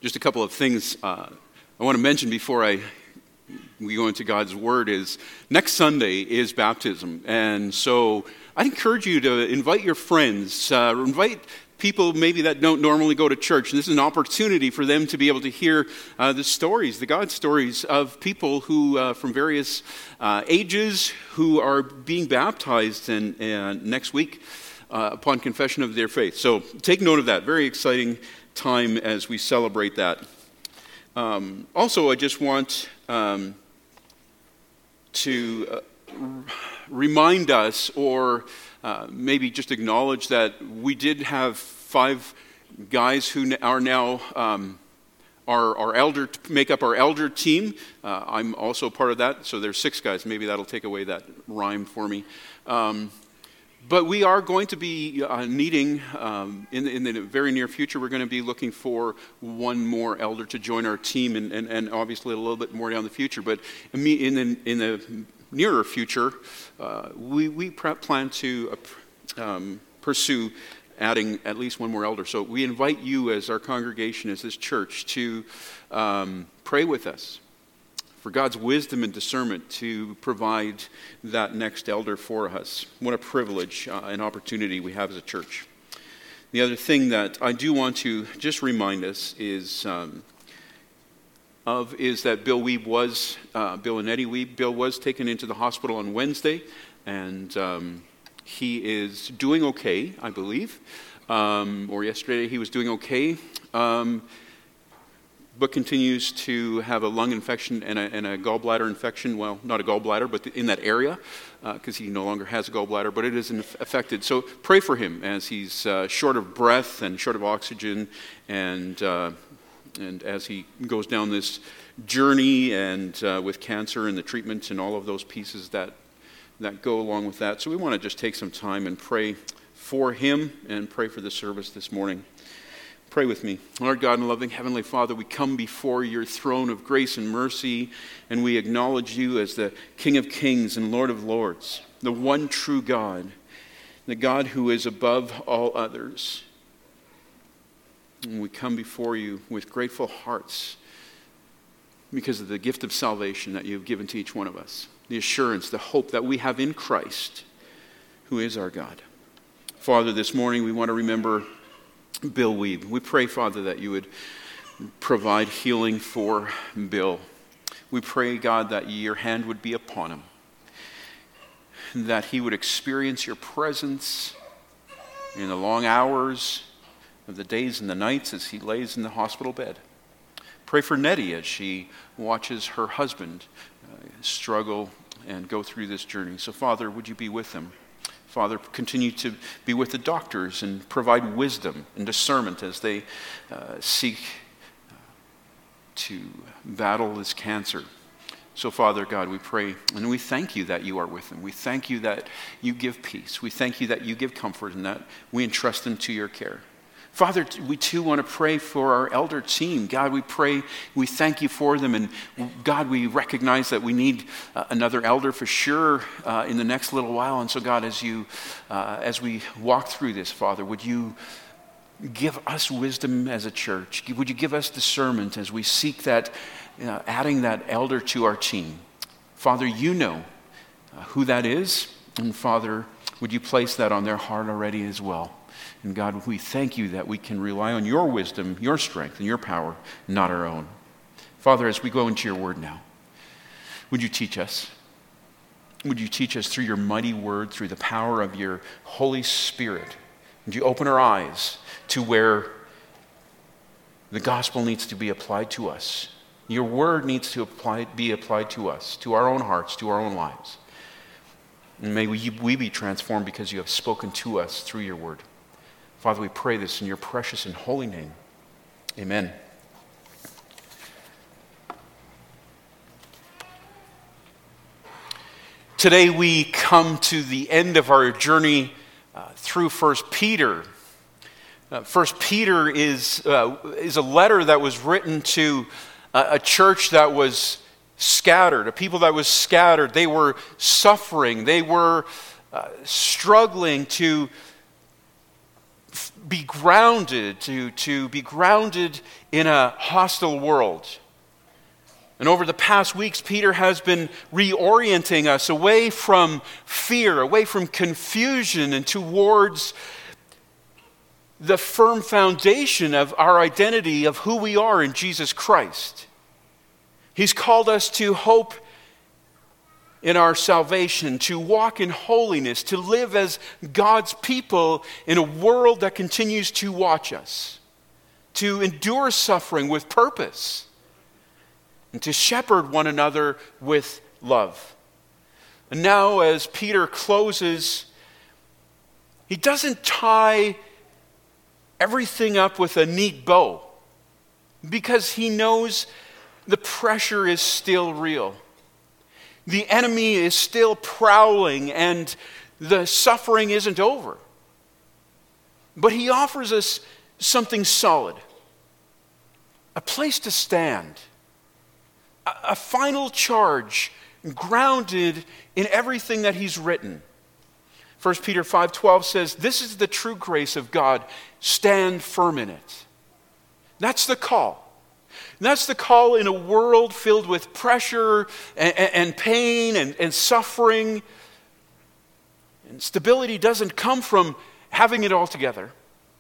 Just a couple of things I want to mention before we go into God's Word is next Sunday is baptism. And so I encourage you to invite your friends, invite people maybe that don't normally go to church. And this is an opportunity for them to be able to hear the God stories of people who from various ages who are being baptized and next week upon confession of their faith. So take note of that. Very exciting time as we celebrate that. Also, I just want to remind us, or maybe just acknowledge that we did have 5 guys who are now our elder, make up our elder team. I'm also part of that, so there's 6 guys. Maybe that'll take away that rhyme for me. But we are going to be needing, in the very near future, we're going to be looking for one more elder to join our team, and obviously a little bit more down the future. But in the nearer future, we plan to pursue adding at least one more elder. So we invite you as our congregation, as this church, to pray with us for God's wisdom and discernment to provide that next elder for us. What a privilege and opportunity we have as a church. The other thing that I do want to just remind us is that Bill Weeb was, Bill and Eddie Weeb, Bill was taken into the hospital on Wednesday, and he is doing okay, I believe. Or yesterday he was doing okay. But continues to have a lung infection and a gallbladder infection. Well, not a gallbladder, but in that area, because he no longer has a gallbladder, but it is affected. So pray for him as he's short of breath and short of oxygen, and as he goes down this journey and with cancer and the treatment and all of those pieces that go along with that. So we want to just take some time and pray for him and pray for the service this morning. Pray with me. Lord God and loving Heavenly Father, we come before your throne of grace and mercy, and we acknowledge you as the King of Kings and Lord of Lords, the one true God, the God who is above all others. And we come before you with grateful hearts because of the gift of salvation that you have given to each one of us, the assurance, the hope that we have in Christ, who is our God. Father, this morning we want to remember Bill Weeb. We pray, Father, that you would provide healing for Bill. We pray, God, that your hand would be upon him, that he would experience your presence in the long hours of the days and the nights as he lays in the hospital bed. Pray for Nettie as she watches her husband struggle and go through this journey. So, Father, would you be with him? Father, continue to be with the doctors and provide wisdom and discernment as they seek to battle this cancer. So, Father God, we pray and we thank you that you are with them. We thank you that you give peace. We thank you that you give comfort and that we entrust them to your care. Father, we too want to pray for our elder team. God, we pray, we thank you for them. And God, we recognize that we need another elder for sure in the next little while. And so God, as we walk through this, Father, would you give us wisdom as a church? Would you give us discernment as we seek that, adding that elder to our team? Father, you know who that is. And Father, would you place that on their heart already as well? And God, we thank you that we can rely on your wisdom, your strength, and your power, not our own. Father, as we go into your word now, would you teach us? Would you teach us through your mighty word, through the power of your Holy Spirit? Would you open our eyes to where the gospel needs to be applied to us? Your word needs to be applied to us, to our own hearts, to our own lives. And may we be transformed because you have spoken to us through your word. Father, we pray this in your precious and holy name. Amen. Today we come to the end of our journey through 1 Peter. 1 Peter is a letter that was written to a church that was scattered, a people that was scattered. They were suffering. They were struggling to be grounded, to be grounded in a hostile world. And over the past weeks, Peter has been reorienting us away from fear, away from confusion, and towards the firm foundation of our identity, of who we are in Jesus Christ. He's called us to hope in our salvation, to walk in holiness, to live as God's people in a world that continues to watch us, to endure suffering with purpose, and to shepherd one another with love. And now, as Peter closes, he doesn't tie everything up with a neat bow, because he knows the pressure is still real. The enemy is still prowling, and the suffering isn't over. But he offers us something solid, a place to stand, a final charge grounded in everything that he's written. 1 Peter 5:12 says, "This is the true grace of God. Stand firm in it." That's the call. That's the call in a world filled with pressure and pain and suffering. And stability doesn't come from having it all together.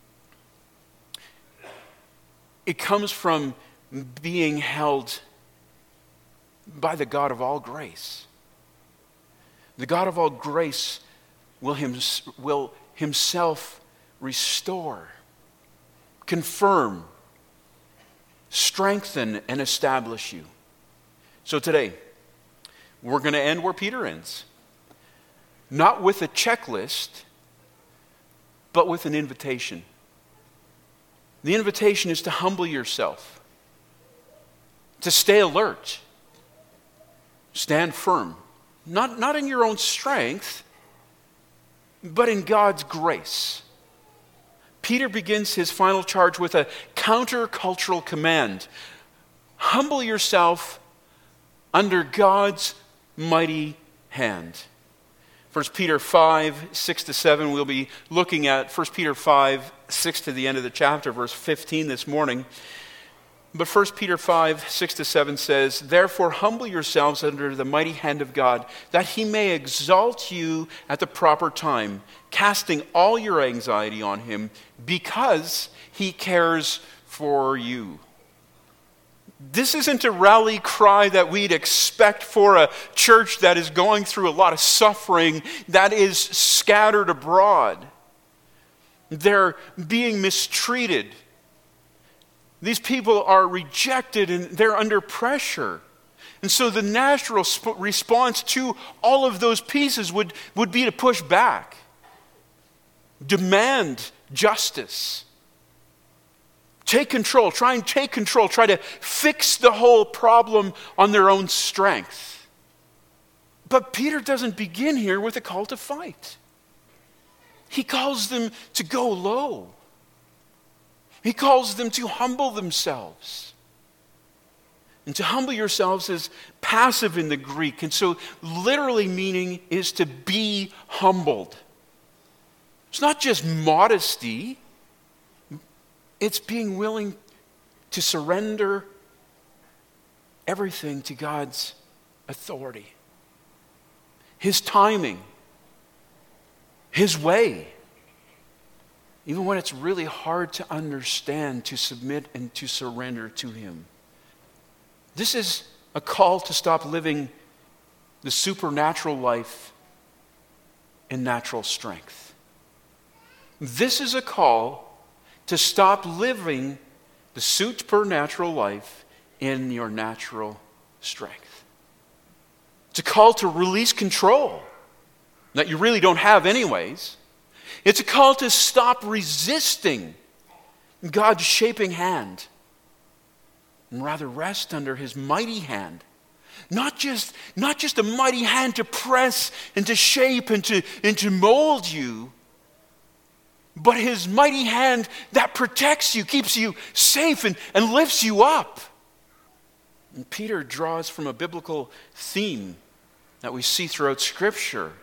It comes from being held by the God of all grace. The God of all grace will himself restore, confirm, strengthen, and establish you. So today, we're going to end where Peter ends. Not with a checklist, but with an invitation. The invitation is to humble yourself, to stay alert, stand firm, not in your own strength, but in God's grace. Peter begins his final charge with a counter-cultural command. Humble yourself under God's mighty hand. 1 Peter 5, 6-7, we'll be looking at 1 Peter 5, 6 to the end of the chapter, verse 15 this morning. But 1 Peter 5, 6-7 says, "Therefore humble yourselves under the mighty hand of God, that he may exalt you at the proper time, casting all your anxiety on him, because he cares for you." This isn't a rally cry that we'd expect for a church that is going through a lot of suffering, that is scattered abroad. They're being mistreated. These people are rejected and they're under pressure. And so the natural response to all of those pieces would be to push back, demand justice, take control, try to fix the whole problem on their own strength. But Peter doesn't begin here with a call to fight. He calls them to go low. He calls them to humble themselves. And to humble yourselves is passive in the Greek. And so literally meaning is to be humbled. It's not just modesty. It's being willing to surrender everything to God's authority. His timing. His way. Even when it's really hard to understand, to submit and to surrender to him. This is a call to stop living the supernatural life in natural strength. This is a call to stop living the supernatural life in your natural strength. It's a call to release control that you really don't have anyways. It's a call to stop resisting God's shaping hand and rather rest under his mighty hand. Not just a mighty hand to press and to shape and to mold you, but his mighty hand that protects you, keeps you safe and lifts you up. And Peter draws from a biblical theme that we see throughout Scripture.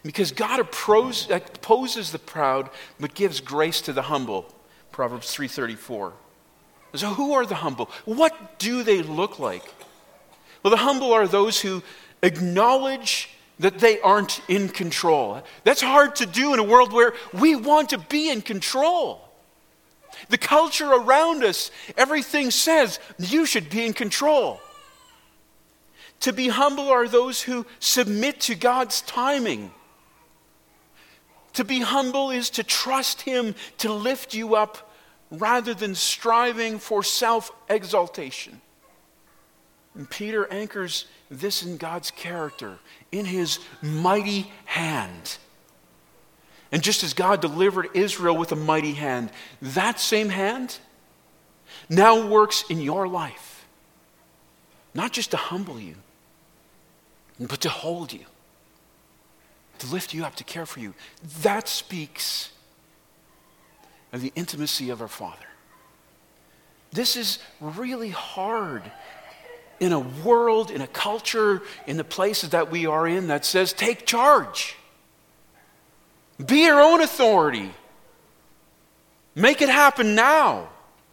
Because God opposes the proud, but gives grace to the humble. Proverbs 3:34. So who are the humble? What do they look like? Well, the humble are those who acknowledge that they aren't in control. That's hard to do in a world where we want to be in control. The culture around us, everything says you should be in control. To be humble are those who submit to God's timing. To be humble is to trust Him to lift you up rather than striving for self-exaltation. And Peter anchors this in God's character, in His mighty hand. And just as God delivered Israel with a mighty hand, that same hand now works in your life. Not just to humble you, but to hold you, to lift you up, to care for you. That speaks of the intimacy of our Father. This is really hard in a world, in a culture, in the places that we are in that says, take charge. Be your own authority. Make it happen now.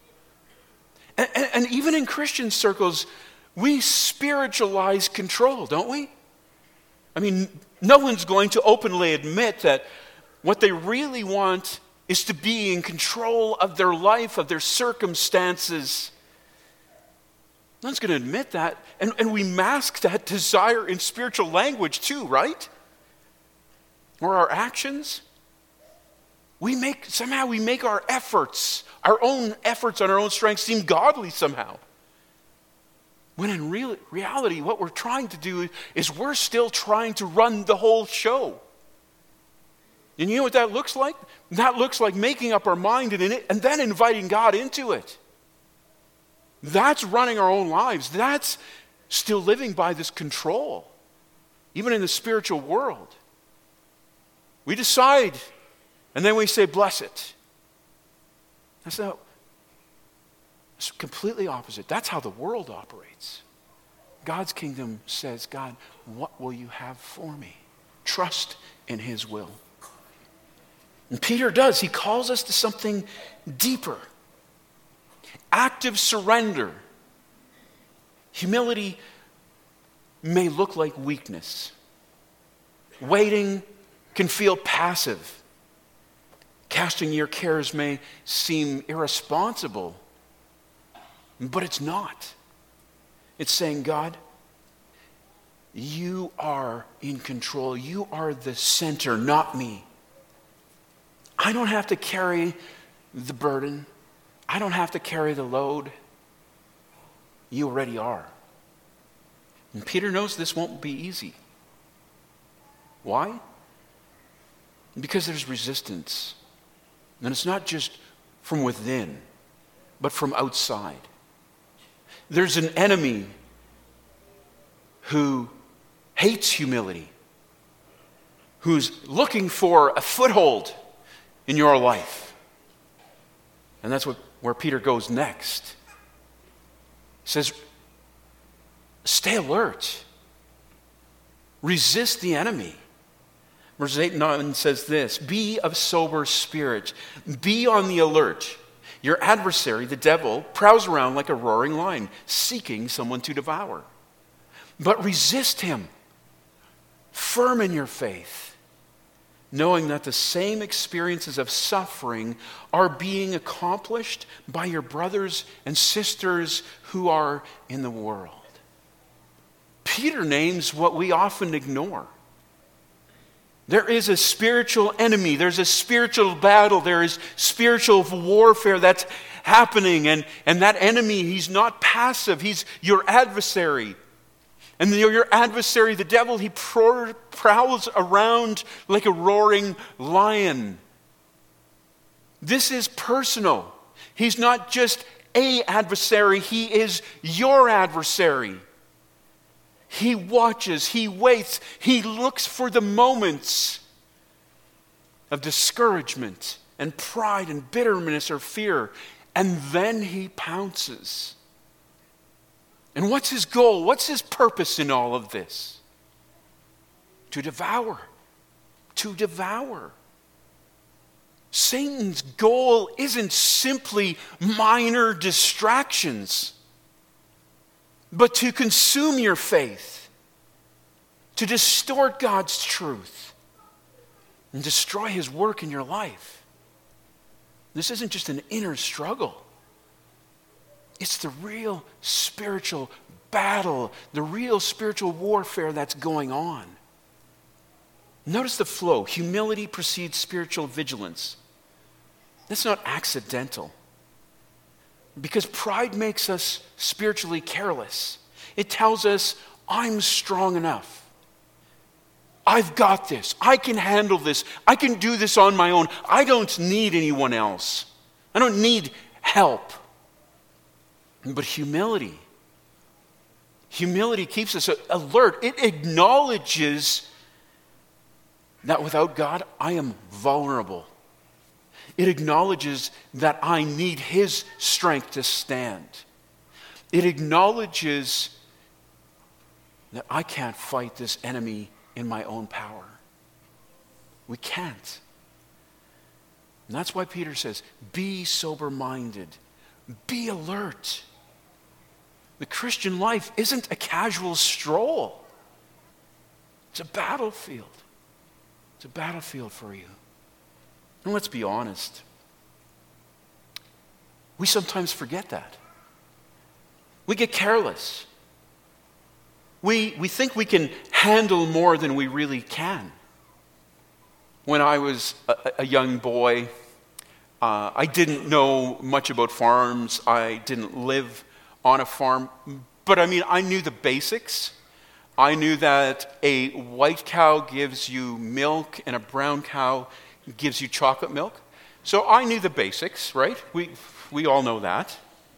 And even in Christian circles, we spiritualize control, don't we? I mean, no one's going to openly admit that what they really want is to be in control of their life, of their circumstances. No one's going to admit that. And we mask that desire in spiritual language too, right? Or our actions. We make our efforts, our own efforts on our own strength seem godly somehow. When in reality, what we're trying to do is we're still trying to run the whole show. And you know what that looks like? That looks like making up our mind and then inviting God into it. That's running our own lives. That's still living by this control, even in the spiritual world. We decide, and then we say, bless it. It's completely opposite. That's how the world operates. God's kingdom says, God, what will you have for me? Trust in His will. And Peter does. He calls us to something deeper. Active surrender. Humility may look like weakness. Waiting can feel passive. Casting your cares may seem irresponsible. But it's not. It's saying, God, you are in control. You are the center, not me. I don't have to carry the burden. I don't have to carry the load. You already are. And Peter knows this won't be easy. Why? Because there's resistance. And it's not just from within, but from outside. There's an enemy who hates humility, who's looking for a foothold in your life. And that's where Peter goes next. He says, stay alert. Resist the enemy. Verses 8 and 9 says this, be of sober spirit. Be on the alert. Your adversary, the devil, prowls around like a roaring lion, seeking someone to devour. But resist him, firm in your faith, knowing that the same experiences of suffering are being accomplished by your brothers and sisters who are in the world. Peter names what we often ignore. There is a spiritual enemy. There's a spiritual battle. There is spiritual warfare that's happening. And that enemy, he's not passive. He's your adversary. And your adversary, the devil, he prowls around like a roaring lion. This is personal. He's not just an adversary. He is your adversary. He watches, he waits, he looks for the moments of discouragement and pride and bitterness or fear, and then he pounces. And what's his goal? What's his purpose in all of this? To devour. to devour. Satan's goal isn't simply minor distractions, but to consume your faith, to distort God's truth, and destroy his work in your life. This isn't just an inner struggle. It's the real spiritual battle, the real spiritual warfare that's going on. Notice the flow. Humility precedes spiritual vigilance. That's not accidental. Because pride makes us spiritually careless. It tells us, I'm strong enough. I've got this. I can handle this. I can do this on my own. I don't need anyone else. I don't need help. But humility keeps us alert. It acknowledges that without God, I am vulnerable. It acknowledges that I need his strength to stand. It acknowledges that I can't fight this enemy in my own power. We can't. And that's why Peter says, be sober-minded. Be alert. The Christian life isn't a casual stroll. It's a battlefield. It's a battlefield for you. And let's be honest. We sometimes forget that. We get careless. We think we can handle more than we really can. When I was a young boy, I didn't know much about farms. I didn't live on a farm. But I knew the basics. I knew that a white cow gives you milk and a brown cow gives you chocolate milk. So I knew the basics, right? We all know that.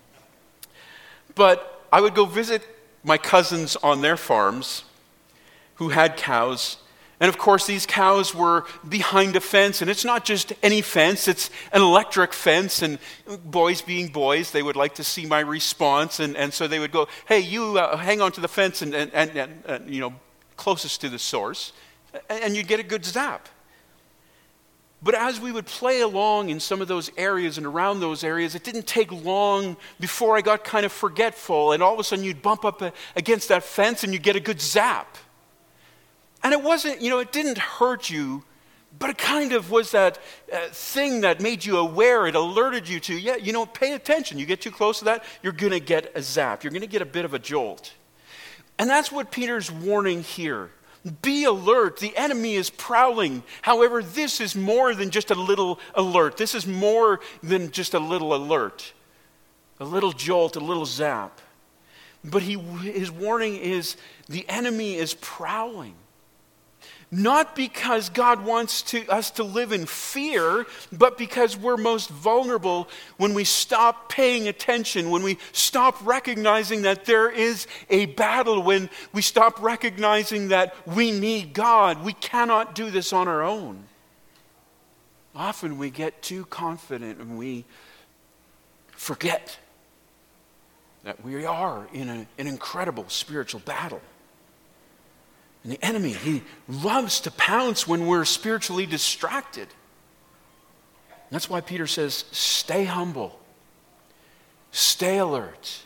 But I would go visit my cousins on their farms who had cows. And of course, these cows were behind a fence. And it's not just any fence, it's an electric fence. And boys being boys, they would like to see my response. And so they would go, hey, you hang on to the fence and closest to the source. And you'd get a good zap. But as we would play along in some of those areas and around those areas, it didn't take long before I got kind of forgetful. And all of a sudden you'd bump up against that fence and you'd get a good zap. And it wasn't, it didn't hurt you, but it kind of was that thing that made you aware. It alerted you to, pay attention. You get too close to that, you're going to get a zap. You're going to get a bit of a jolt. And that's what Peter's warning here. Be alert. The enemy is prowling. However, this is more than just a little alert. This is more than just a little alert. A little jolt, a little zap. But his warning is the enemy is prowling. Not because God wants us to live in fear, but because we're most vulnerable when we stop paying attention, when we stop recognizing that there is a battle, when we stop recognizing that we need God. We cannot do this on our own. Often we get too confident and we forget that we are in an incredible spiritual battle. And the enemy, he loves to pounce when we're spiritually distracted. That's why Peter says, stay humble. Stay alert.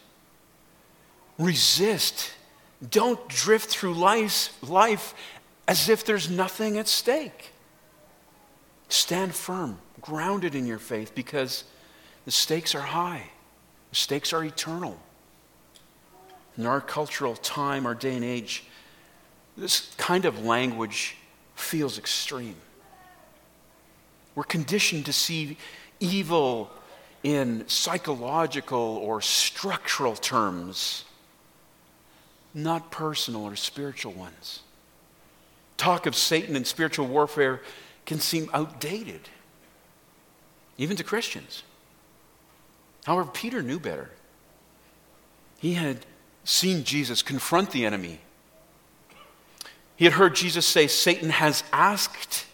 Resist. Don't drift through life as if there's nothing at stake. Stand firm, grounded in your faith, because the stakes are high. The stakes are eternal. In our cultural time, our day and age, this kind of language feels extreme. We're conditioned to see evil in psychological or structural terms, not personal or spiritual ones. Talk of Satan and spiritual warfare can seem outdated, even to Christians. However, Peter knew better. He had seen Jesus confront the enemy. He had heard Jesus say, Satan has asked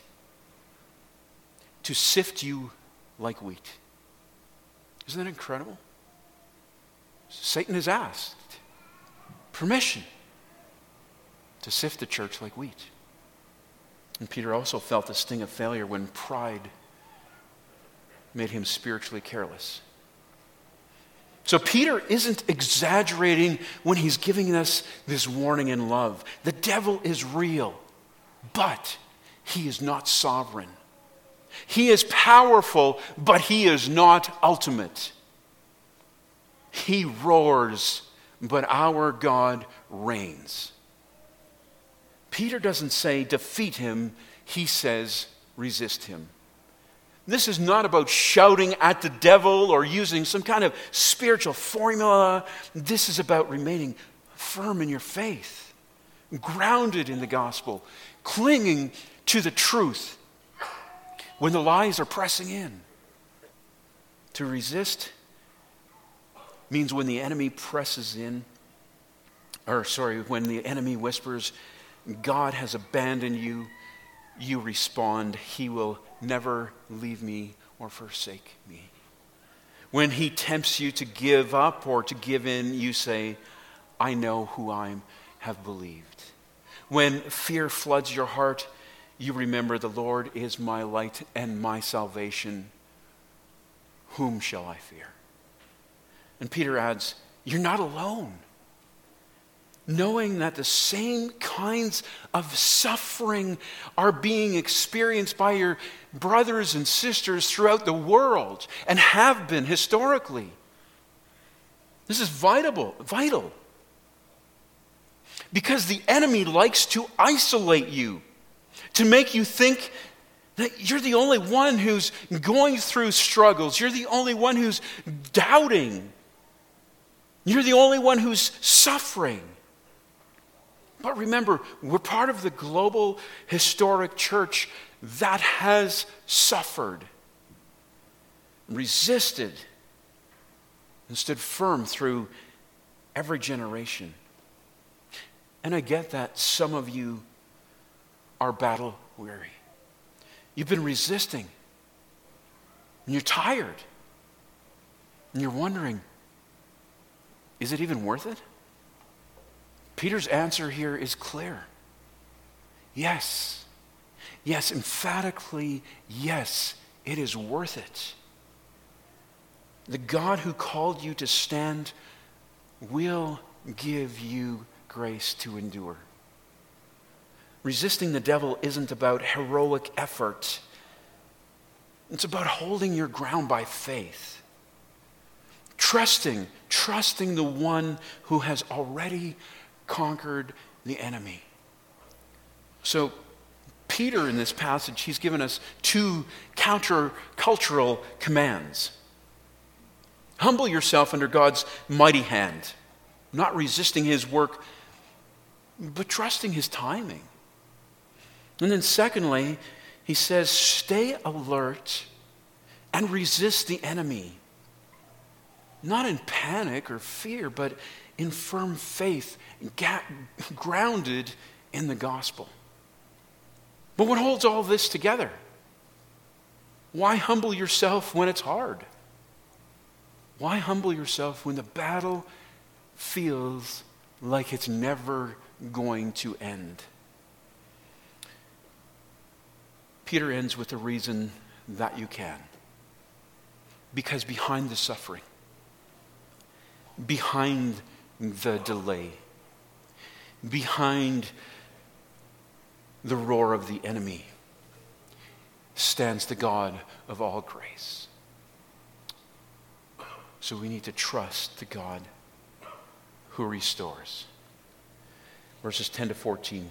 to sift you like wheat. Isn't that incredible? Satan has asked permission to sift the church like wheat. And Peter also felt the sting of failure when pride made him spiritually careless. So Peter isn't exaggerating when he's giving us this warning in love. The devil is real, but he is not sovereign. He is powerful, but he is not ultimate. He roars, but our God reigns. Peter doesn't say defeat him, he says resist him. This is not about shouting at the devil or using some kind of spiritual formula. This is about remaining firm in your faith, grounded in the gospel, clinging to the truth when the lies are pressing in. To resist means when the enemy presses in, when the enemy whispers, God has abandoned you, you respond, He will never leave me or forsake me. When he tempts you to give up or to give in, you say, I know who I have believed. When fear floods your heart, you remember the Lord is my light and my salvation. Whom shall I fear? And Peter adds, you're not alone. Knowing that the same kinds of suffering are being experienced by your brothers and sisters throughout the world and have been historically. This is vital. Because the enemy likes to isolate you, to make you think that you're the only one who's going through struggles. You're the only one who's doubting. You're the only one who's suffering. But remember, we're part of the global historic church that has suffered, resisted, and stood firm through every generation. And I get that some of you are battle weary. You've been resisting, and you're tired, and you're wondering, is it even worth it? Peter's answer here is clear. Yes. Yes, emphatically, yes, it is worth it. The God who called you to stand will give you grace to endure. Resisting the devil isn't about heroic effort. It's about holding your ground by faith. Trusting the one who has already conquered the enemy. So Peter in this passage, he's given us two counter-cultural commands. Humble yourself under God's mighty hand, not resisting his work, but trusting his timing. And then secondly, he says, stay alert and resist the enemy. Not in panic or fear, but in firm faith, grounded in the gospel. But what holds all this together? Why humble yourself when it's hard? Why humble yourself when the battle feels like it's never going to end? Peter ends with the reason that you can. Because behind the suffering, behind the delay, behind the roar of the enemy, stands the God of all grace. So we need to trust the God who restores. Verses 10 to 14.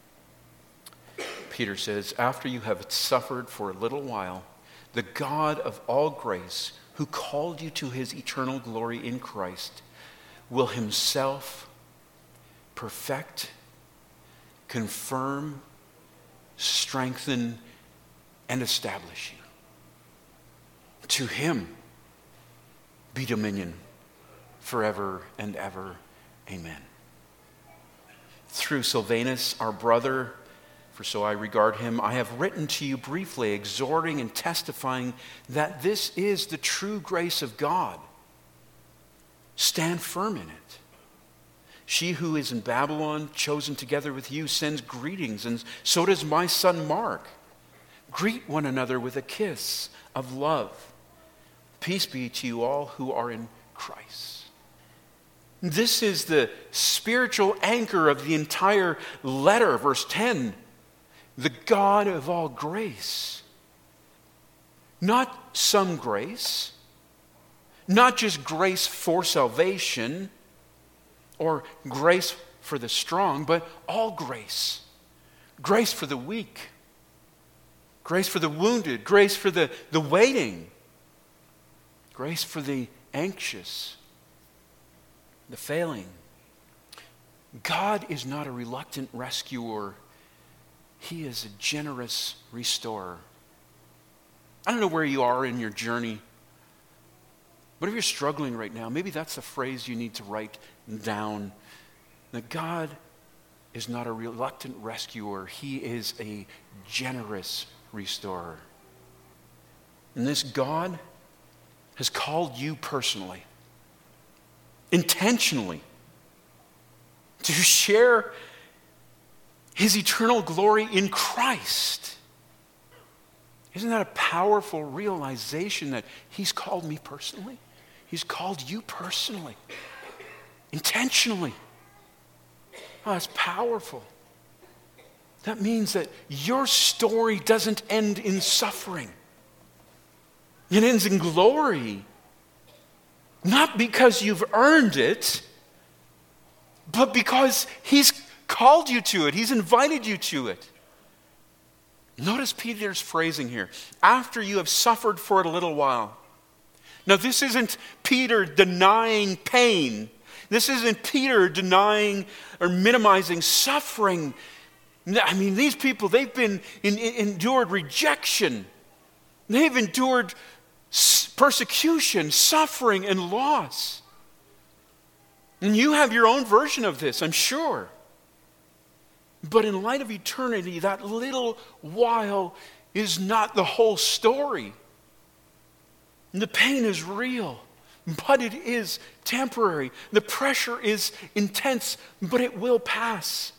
Peter says, after you have suffered for a little while, the God of all grace, who called you to his eternal glory in Christ, will himself perfect, confirm, strengthen, and establish you. To him be dominion forever and ever. Amen. Through Silvanus, our brother, for so I regard him, I have written to you briefly, exhorting and testifying that this is the true grace of God. Stand firm in it. She who is in Babylon, chosen together with you, sends greetings, and so does my son Mark. Greet one another with a kiss of love. Peace be to you all who are in Christ. This is the spiritual anchor of the entire letter, verse 10. The God of all grace. Not some grace, not just grace for salvation or grace for the strong, but all grace. Grace for the weak, grace for the wounded, grace for the waiting, grace for the anxious, the failing. God is not a reluctant rescuer. He is a generous restorer. I don't know where you are in your journey, but if you're struggling right now, maybe that's the phrase you need to write down. That God is not a reluctant rescuer. He is a generous restorer. And this God has called you personally, intentionally, to share His eternal glory in Christ. Isn't that a powerful realization that He's called me personally? He's called you personally, intentionally. Oh, that's powerful. That means that your story doesn't end in suffering. It ends in glory. Not because you've earned it, but because He's called you to it. He's invited you to it. Notice Peter's phrasing here. After you have suffered for it a little while. Now, this isn't Peter denying pain. This isn't Peter denying or minimizing suffering. I mean, these people, they've been endured rejection. They've endured persecution, suffering, and loss. And you have your own version of this, I'm sure. But in light of eternity, that little while is not the whole story. And the pain is real, but it is temporary. The pressure is intense, but it will pass.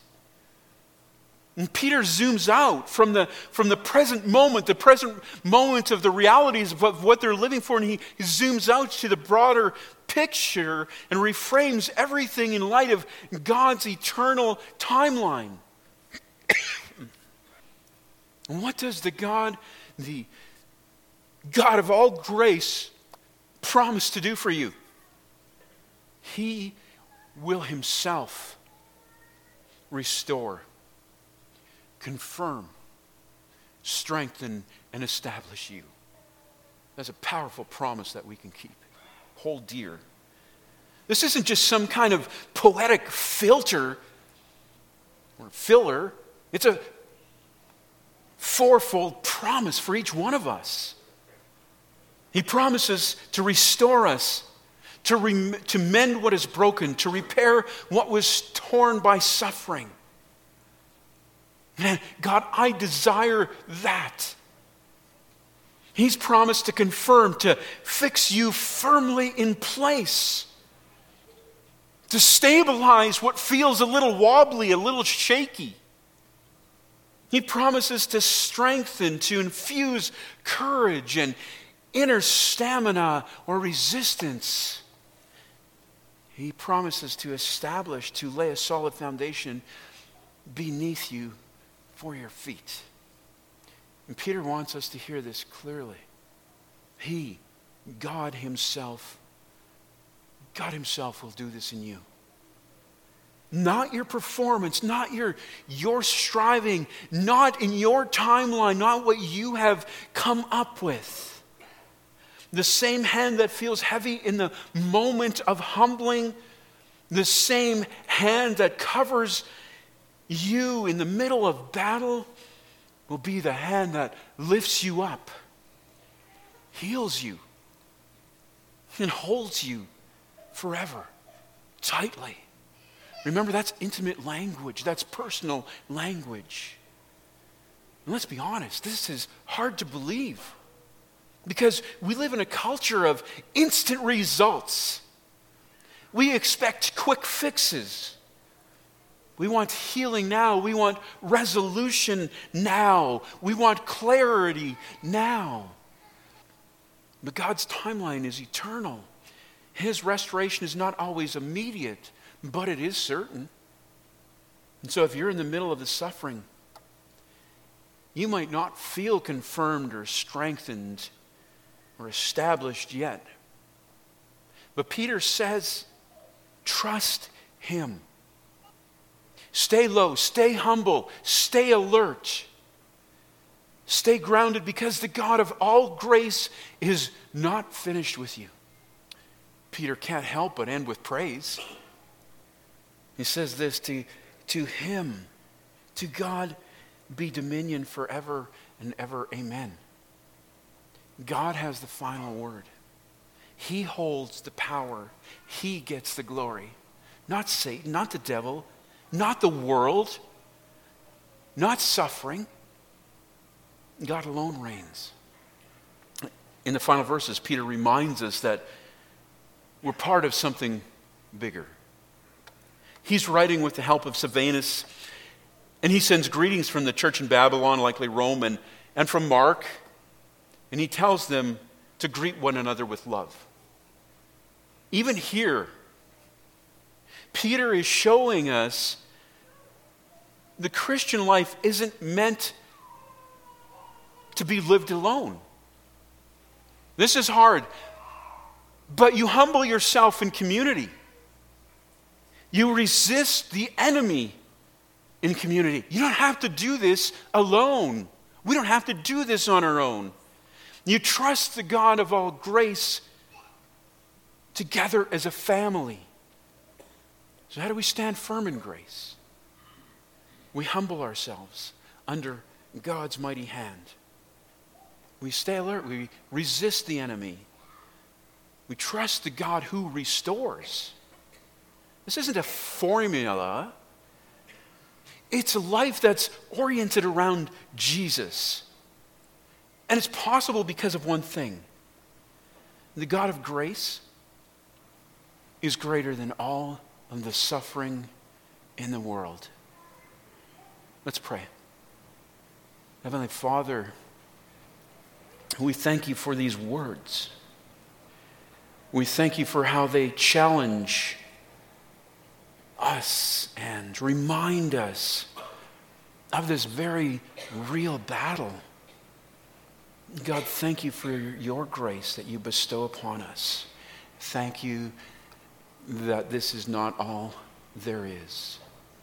And Peter zooms out from the present moment of the realities of what they're living for, and he zooms out to the broader picture and reframes everything in light of God's eternal timeline. And what does the God of all grace, promise to do for you? He will Himself restore, confirm, strengthen, and establish you. That's a powerful promise that we can keep, hold dear. This isn't just some kind of poetic filter or filler. It's a fourfold promise for each one of us. He promises to restore us, to mend what is broken, to repair what was torn by suffering. Man, God, I desire that. He's promised to confirm, to fix you firmly in place, to stabilize what feels a little wobbly, a little shaky. He promises to strengthen, to infuse courage and inner stamina or resistance. He promises to establish, to lay a solid foundation beneath you for your feet. And Peter wants us to hear this clearly. He, God Himself will do this in you. Not your performance, not your striving, not in your timeline, not what you have come up with. The same hand that feels heavy in the moment of humbling, the same hand that covers you in the middle of battle will be the hand that lifts you up, heals you, and holds you forever, tightly. Remember, that's intimate language. That's personal language. And let's be honest, this is hard to believe because we live in a culture of instant results. We expect quick fixes. We want healing now. We want resolution now. We want clarity now. But God's timeline is eternal. His restoration is not always immediate, but it is certain. And so if you're in the middle of the suffering, you might not feel confirmed or strengthened or established yet. But Peter says, trust him. Stay low, stay humble, stay alert. Stay grounded, because the God of all grace is not finished with you. Peter can't help but end with praise. He says this, to him, to God be dominion forever and ever. Amen. God has the final word. He holds the power. He gets the glory. Not Satan, not the devil, not the world, not suffering. God alone reigns. In the final verses, Peter reminds us that we're part of something bigger. He's writing with the help of Silvanus, and he sends greetings from the church in Babylon, likely Rome, and from Mark, and he tells them to greet one another with love. Even here, Peter is showing us the Christian life isn't meant to be lived alone. This is hard, but you humble yourself in community. You resist the enemy in community. You don't have to do this alone. We don't have to do this on our own. You trust the God of all grace together as a family. So how do we stand firm in grace? We humble ourselves under God's mighty hand. We stay alert. We resist the enemy. We trust the God who restores. This isn't a formula. It's a life that's oriented around Jesus. And it's possible because of one thing. The God of grace is greater than all of the suffering in the world. Let's pray. Heavenly Father, we thank you for these words. We thank you for how they challenge us and remind us of this very real battle. God, thank you for your grace that you bestow upon us. Thank you that this is not all there is.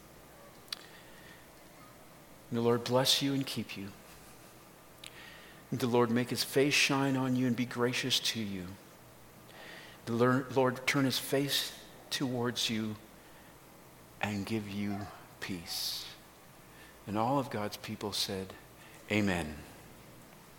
The Lord bless you and keep you. The Lord make his face shine on you and be gracious to you. The Lord turn his face towards you and give you peace. And all of God's people said, amen.